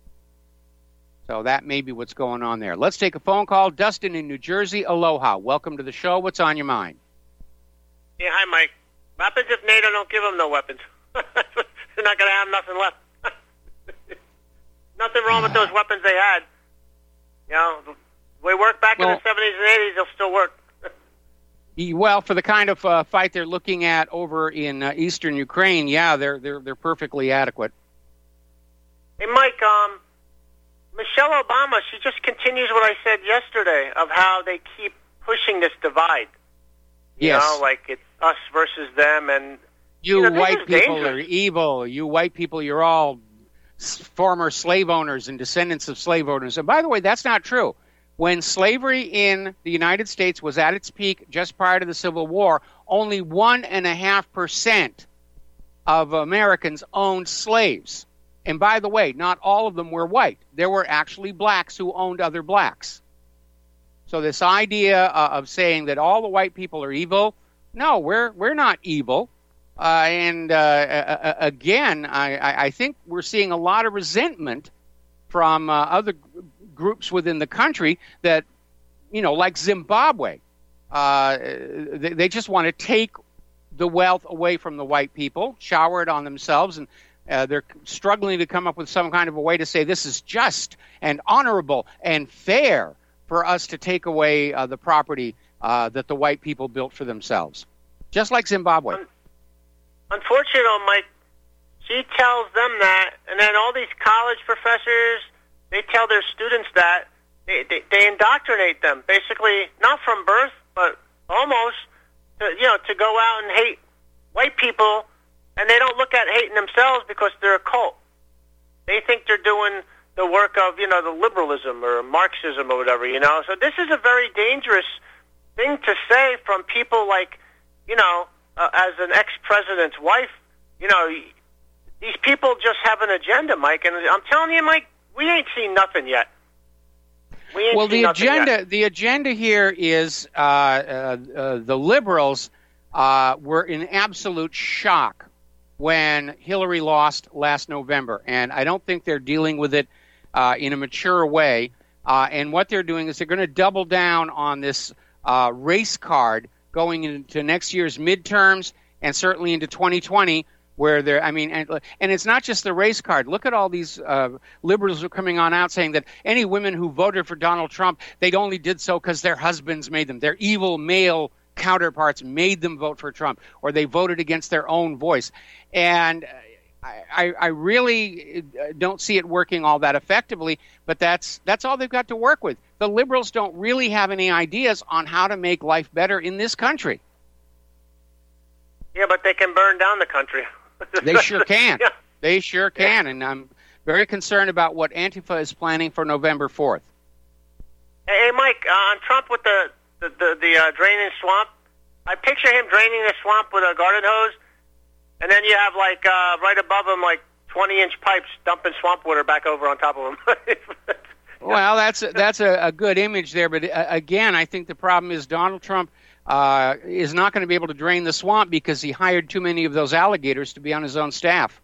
So that may be what's going on there. Let's take a phone call. Dustin in New Jersey. Aloha. Welcome to the show. What's on your mind? Yeah, hi, Mike. What happens if NATO don't give them no weapons? They're not going to have nothing left. Nothing wrong with those weapons they had. You know, they worked back well, in the seventies and eighties. They'll still work. Well, for the kind of uh, fight they're looking at over in uh, eastern Ukraine, yeah, they're they're they're perfectly adequate. Hey, Mike. Um. Michelle Obama, she just continues what I said yesterday of how they keep pushing this divide. You yes. know, like it's us versus them. And You, you know, white people dangerous. are evil. You white people, you're all former slave owners and descendants of slave owners. And by the way, that's not true. When slavery in the United States was at its peak just prior to the Civil War, only one and a half percent of Americans owned slaves. And by the way, not all of them were white. There were actually blacks who owned other blacks. So this idea uh, of saying that all the white people are evil, no, we're we're not evil. Uh, and uh, uh, again, I, I think we're seeing a lot of resentment from uh, other g- groups within the country that, you know, like Zimbabwe, uh, they, they just want to take the wealth away from the white people, shower it on themselves, and Uh, they're struggling to come up with some kind of a way to say this is just and honorable and fair for us to take away uh, the property uh, that the white people built for themselves, just like Zimbabwe. Unfortunately, Mike, she tells them that, and then all these college professors, they tell their students that. They, they, they indoctrinate them, basically, not from birth, but almost, to, you know, to go out and hate white people. And they don't look at hating themselves because they're a cult. They think they're doing the work of, you know, the liberalism or Marxism or whatever, you know. So this is a very dangerous thing to say from people like, you know, uh, as an ex-president's wife. You know, these people just have an agenda, Mike. And I'm telling you, Mike, we ain't seen nothing yet. We ain't well, seen the nothing agenda, yet. the agenda here is uh, uh, uh, the liberals uh, were in absolute shock when Hillary lost last November. And I don't think they're dealing with it uh, in a mature way. Uh, and what they're doing is they're going to double down on this uh, race card going into next year's midterms and certainly into twenty twenty, where they're, I mean, and, and it's not just the race card. Look at all these uh, liberals who are coming on out saying that any women who voted for Donald Trump, they only did so because their husbands made them. They're evil male counterparts made them vote for Trump, or they voted against their own voice. And I, I really don't see it working all that effectively, but that's that's all they've got to work with. The liberals don't really have any ideas on how to make life better in this country. Yeah, but they can burn down the country. They sure can. Yeah. They sure can, and I'm very concerned about what Antifa is planning for November fourth. Hey, Mike, uh, on Trump with the the, the, the uh, draining swamp, I picture him draining the swamp with a garden hose, and then you have, like, uh, right above him, like, twenty-inch pipes dumping swamp water back over on top of him. Well, that's a, that's a, a good image there, but uh, again, I think the problem is Donald Trump uh, is not going to be able to drain the swamp because he hired too many of those alligators to be on his own staff.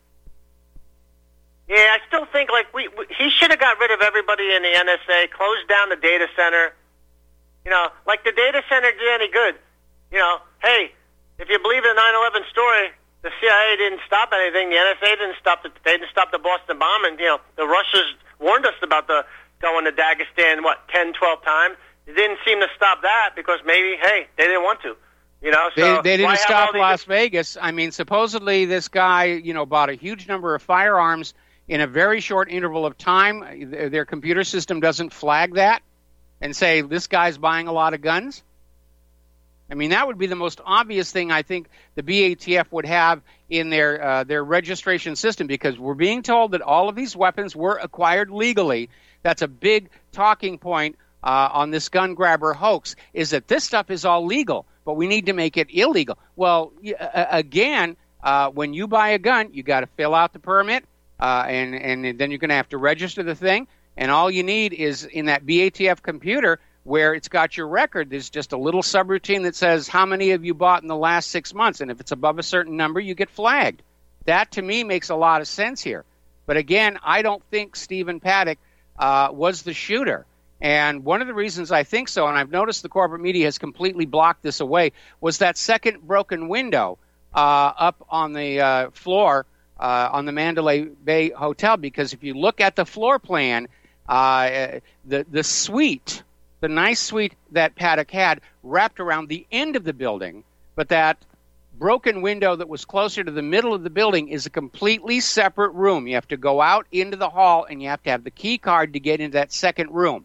Yeah, I still think, like, we, we he should have got rid of everybody in the N S A, closed down the data center. You know, like the data center did any good. You know, hey, if you believe the nine eleven story, the C I A didn't stop anything. The N S A didn't stop the, they didn't stop the Boston bombing. You know, the Russians warned us about the going to Dagestan, what, ten, twelve times. It didn't seem to stop that because maybe, hey, they didn't want to. You know, so they, they didn't stop these... Las Vegas. I mean, supposedly this guy, you know, bought a huge number of firearms in a very short interval of time. Their computer system doesn't flag that and say, this guy's buying a lot of guns. I mean, that would be the most obvious thing I think the B A T F would have in their uh, their registration system, because we're being told that all of these weapons were acquired legally. That's a big talking point uh, on this gun grabber hoax, is that this stuff is all legal, but we need to make it illegal. Well, uh, again, uh, when you buy a gun, you got to fill out the permit, uh, and, and then you're going to have to register the thing, and all you need is in that B A T F computer where it's got your record, there's just a little subroutine that says how many have you bought in the last six months, and if it's above a certain number, you get flagged. That, to me, makes a lot of sense here. But again, I don't think Stephen Paddock uh, was the shooter. And one of the reasons I think so, and I've noticed the corporate media has completely blocked this away, was that second broken window uh, up on the uh, floor uh, on the Mandalay Bay Hotel. Because if you look at the floor plan, uh, the the suite, the nice suite that Paddock had, wrapped around the end of the building, but that broken window that was closer to the middle of the building is a completely separate room. You have to go out into the hall, and you have to have the key card to get into that second room.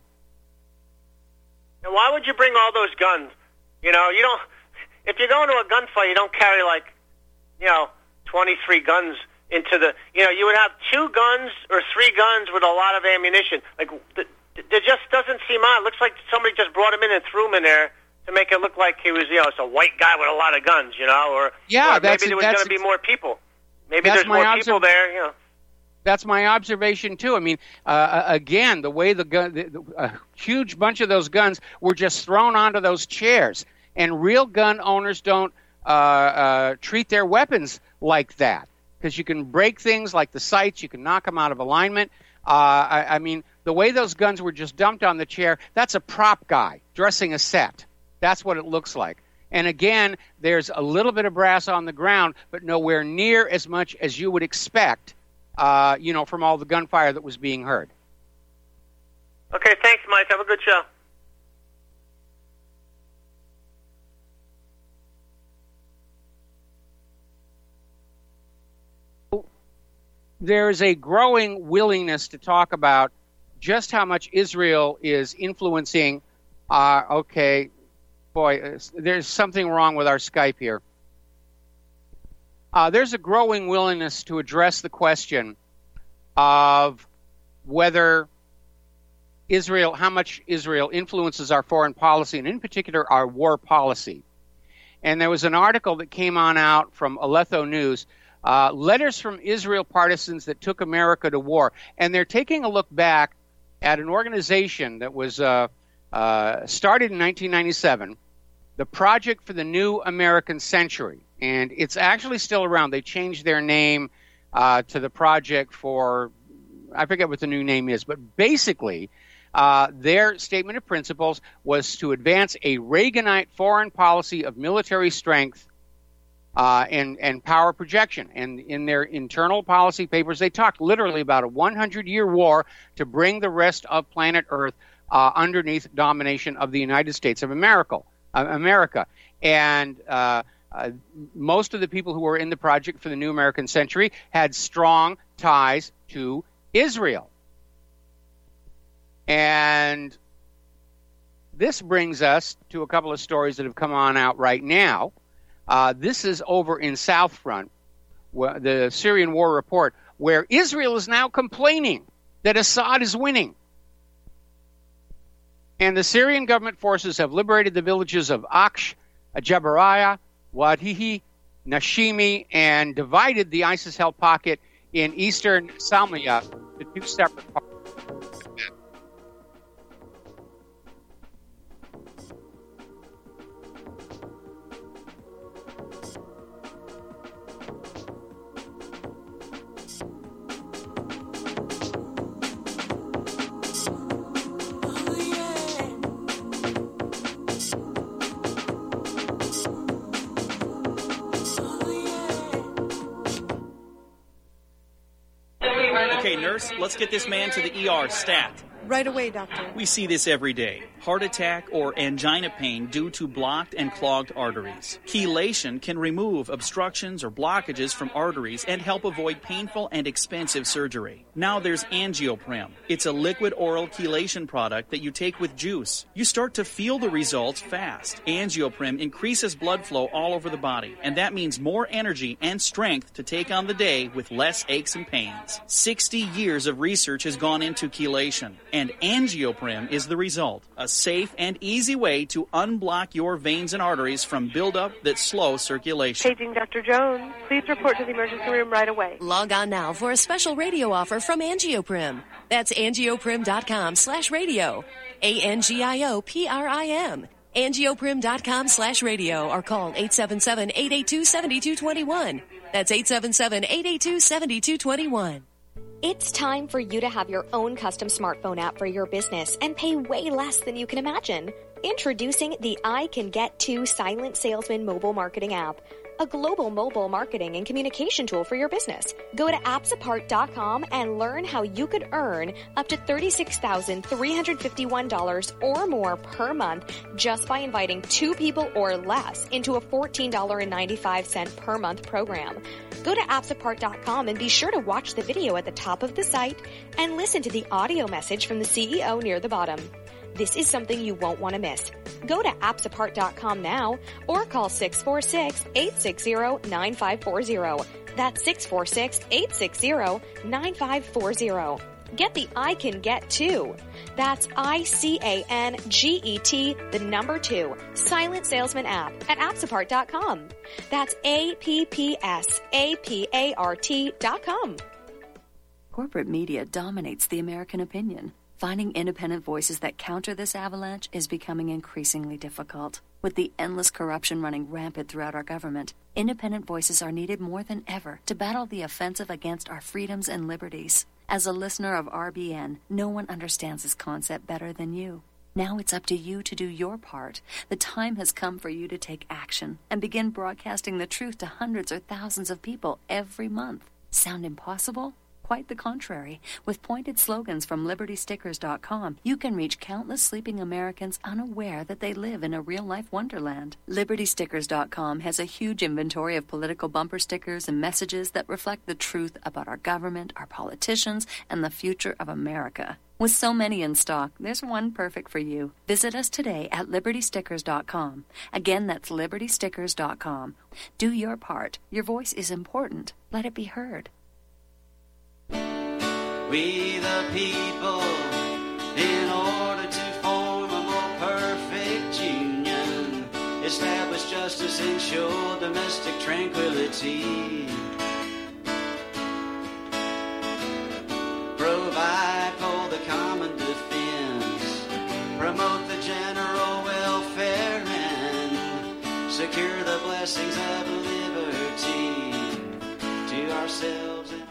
And why would you bring all those guns? You know, you don't. If you go into a gunfight, you don't carry like, you know, twenty-three guns into the. You know, you would have two guns or three guns with a lot of ammunition. Like, it just doesn't seem odd. It looks like somebody just brought him in and threw him in there to make it look like he was, you know, it's a white guy with a lot of guns, you know, or, yeah, or that's, maybe there was going to be more people. Maybe there's more observ- people there, you know. That's my observation, too. I mean, uh, again, the way the gun, the, the, a huge bunch of those guns were just thrown onto those chairs. And real gun owners don't uh, uh, treat their weapons like that, because you can break things like the sights, you can knock them out of alignment. Uh, I, I mean, the way those guns were just dumped on the chair, that's a prop guy dressing a set. That's what it looks like. And again, there's a little bit of brass on the ground, but nowhere near as much as you would expect, uh, you know, from all the gunfire that was being heard. Okay, thanks, Mike. Have a good show. There's a growing willingness to talk about just how much Israel is influencing. Uh, okay, boy, there's something wrong with our Skype here. Uh, there's a growing willingness to address the question of whether Israel, how much Israel influences our foreign policy, and in particular our war policy. And there was an article that came on out from Aleppo News, uh, Letters from Israel Partisans That Took America to War. And they're taking a look back at an organization that was uh, uh, started in nineteen ninety-seven, the Project for the New American Century. And it's actually still around. They changed their name uh, to the Project for, I forget what the new name is, but basically uh, their statement of principles was to advance a Reaganite foreign policy of military strength uh, and, and power projection. And in their internal policy papers, they talked literally about a hundred-year war to bring the rest of planet Earth uh, underneath domination of the United States of America. uh, America. And uh, uh, most of the people who were in the project for the New American Century had strong ties to Israel. And this brings us to a couple of stories that have come on out right now. Uh, this is over in South Front, where the Syrian War Report, where Israel is now complaining that Assad is winning. And the Syrian government forces have liberated the villages of Aksh, Jabariah, Wadihi, Nashimi, and divided the ISIS-held pocket in eastern Salmiya to two separate parts. Let's get this man to the E R stat. Right away, doctor. We see this every day. Heart attack or angina pain due to blocked and clogged arteries. Chelation can remove obstructions or blockages from arteries and help avoid painful and expensive surgery. Now there's Angioprim. It's a liquid oral chelation product that you take with juice. You start to feel the results fast. Angioprim increases blood flow all over the body, and that means more energy and strength to take on the day with less aches and pains. sixty years of research has gone into chelation, and Angioprim is the result. A safe and easy way to unblock your veins and arteries from buildup that slow circulation. Paging Doctor Jones. Please report to the emergency room right away. Log on now for a special radio offer from Angioprim. That's angioprim.com slash radio. A N G I O P R I M. angioprim.com slash radio or call eight seven seven, eight eight two, seven two two one. That's eight seven seven, eight eight two, seven two two one. It's time for you to have your own custom smartphone app for your business and pay way less than you can imagine. Introducing the I Can Get To Silent Salesman mobile marketing app, a global mobile marketing and communication tool for your business. Go to apps apart dot com and learn how you could earn up to thirty-six thousand three hundred fifty-one dollars or more per month just by inviting two people or less into a fourteen dollars and ninety-five cents per month program. Go to apps apart dot com and be sure to watch the video at the top of the site and listen to the audio message from the C E O near the bottom. This is something you won't want to miss. Go to apps apart dot com now or call six four six, eight six zero, nine five four zero. That's six four six, eight six zero, nine five four zero. Get the I Can Get To. That's I C A N G E T, the number two, Silent Salesman app at apps apart dot com. That's A P P S A P A R T dot com. Corporate media dominates the American opinion. Finding independent voices that counter this avalanche is becoming increasingly difficult. With the endless corruption running rampant throughout our government, independent voices are needed more than ever to battle the offensive against our freedoms and liberties. As a listener of R B N, no one understands this concept better than you. Now it's up to you to do your part. The time has come for you to take action and begin broadcasting the truth to hundreds or thousands of people every month. Sound impossible? Quite the contrary. With pointed slogans from liberty stickers dot com, you can reach countless sleeping Americans unaware that they live in a real-life wonderland. liberty stickers dot com has a huge inventory of political bumper stickers and messages that reflect the truth about our government, our politicians, and the future of America. With so many in stock, there's one perfect for you. Visit us today at liberty stickers dot com. Again, that's liberty stickers dot com. Do your part. Your voice is important. Let it be heard. We the people, in order to form a more perfect union, establish justice, ensure domestic tranquility, provide for the common defense, promote the general welfare, and secure the blessings of liberty to ourselves and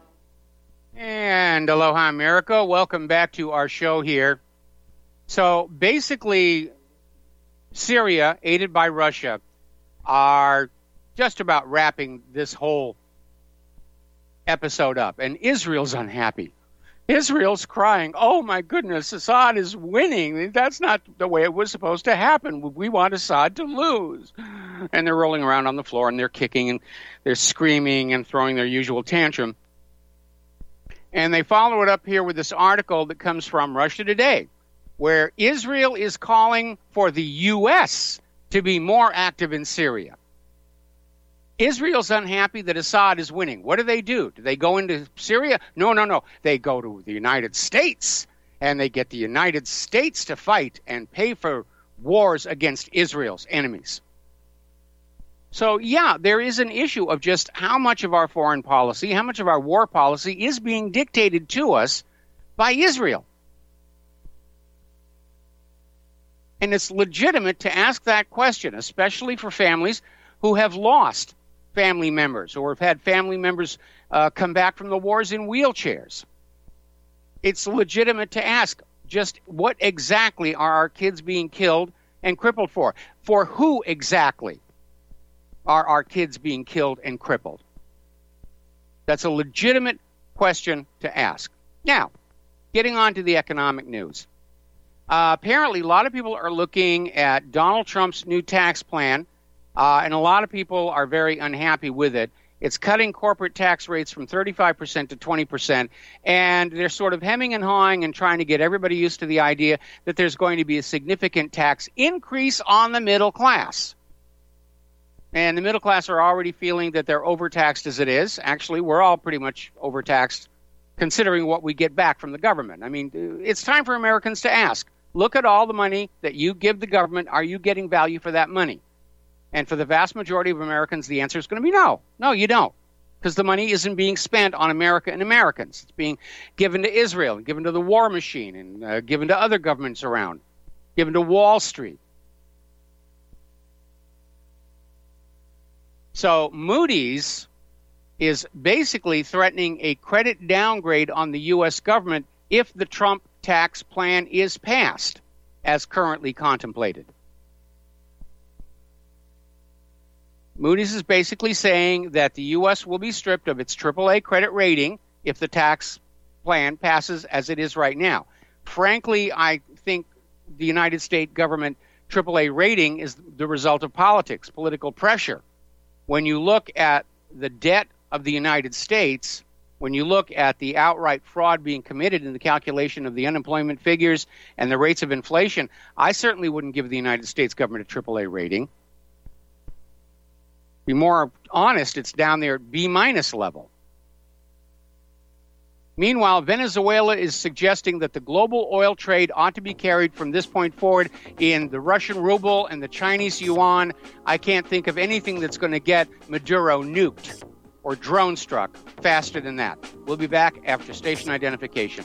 And aloha, America. Welcome back to our show here. So basically, Syria, aided by Russia, are just about wrapping this whole episode up. And Israel's unhappy. Israel's crying, oh, my goodness, Assad is winning. That's not the way it was supposed to happen. We want Assad to lose. And they're rolling around on the floor, and they're kicking, and they're screaming and throwing their usual tantrum. And they follow it up here with this article that comes from Russia Today, where Israel is calling for the U S to be more active in Syria. Israel's unhappy that Assad is winning. What do they do? Do they go into Syria? No, no, no. They go to the United States, and they get the United States to fight and pay for wars against Israel's enemies. So, yeah, there is an issue of just how much of our foreign policy, how much of our war policy is being dictated to us by Israel. And it's legitimate to ask that question, especially for families who have lost family members or have had family members uh, come back from the wars in wheelchairs. It's legitimate to ask just what exactly are our kids being killed and crippled for? For who exactly are our kids being killed and crippled? That's a legitimate question to ask. Now, getting on to the economic news. Uh, apparently, a lot of people are looking at Donald Trump's new tax plan, Uh, and a lot of people are very unhappy with it. It's cutting corporate tax rates from thirty-five percent to twenty percent, and they're sort of hemming and hawing and trying to get everybody used to the idea that there's going to be a significant tax increase on the middle class. And the middle class are already feeling that they're overtaxed as it is. Actually, we're all pretty much overtaxed considering what we get back from the government. I mean, it's time for Americans to ask, look at all the money that you give the government. Are you getting value for that money? And for the vast majority of Americans, the answer is going to be no. No, you don't. Because the money isn't being spent on America and Americans. It's being given to Israel, and given to the war machine, and uh, given to other governments around, given to Wall Street. So Moody's is basically threatening a credit downgrade on the U S government if the Trump tax plan is passed, as currently contemplated. Moody's is basically saying that the U S will be stripped of its triple A credit rating if the tax plan passes as it is right now. Frankly, I think the United States government triple A rating is the result of politics, political pressure. When you look at the debt of the United States, when you look at the outright fraud being committed in the calculation of the unemployment figures and the rates of inflation, I certainly wouldn't give the United States government a triple A rating. Be more honest, it's down there at B minus level. Meanwhile, Venezuela is suggesting that the global oil trade ought to be carried from this point forward in the Russian ruble and the Chinese yuan. I can't think of anything that's going to get Maduro nuked or drone struck faster than that. We'll be back after station identification.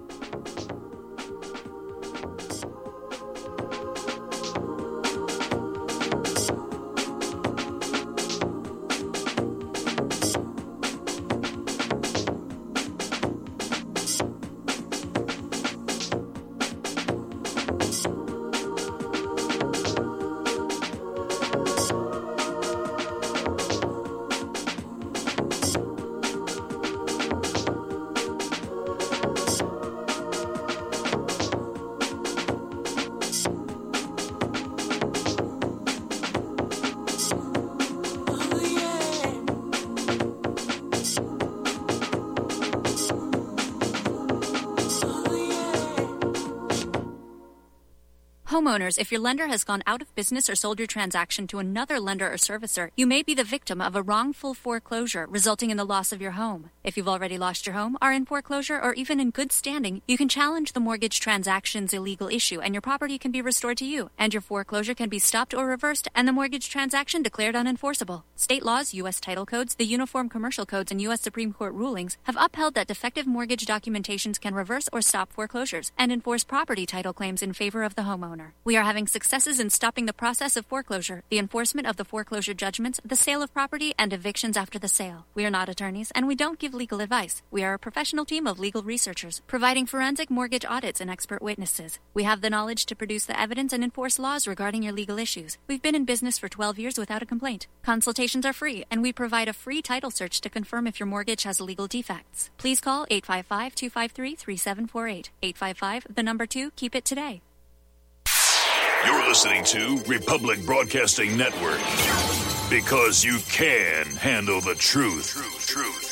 Homeowners, if your lender has gone out of business or sold your transaction to another lender or servicer, you may be the victim of a wrongful foreclosure resulting in the loss of your home. If you've already lost your home, are in foreclosure, or even in good standing, you can challenge the mortgage transaction's illegal issue and your property can be restored to you, and your foreclosure can be stopped or reversed and the mortgage transaction declared unenforceable. State laws, U S title codes, the Uniform Commercial Codes, and U S Supreme Court rulings have upheld that defective mortgage documentations can reverse or stop foreclosures and enforce property title claims in favor of the homeowner. foreclosure. We are having successes in stopping the process of foreclosure, the enforcement of the foreclosure judgments, the sale of property, and evictions after the sale. We are not attorneys, and we don't give legal advice. We are a professional team of legal researchers, providing forensic mortgage audits and expert witnesses. We have the knowledge to produce the evidence and enforce laws regarding your legal issues. We've been in business for twelve years without a complaint. Consultations are free, and we provide a free title search to confirm if your mortgage has legal defects. Please call eight five five, two five three, three seven four eight. eight five five, the number two, keep it today. You're listening to Republic Broadcasting Network, because you can handle the truth. Truth, truth.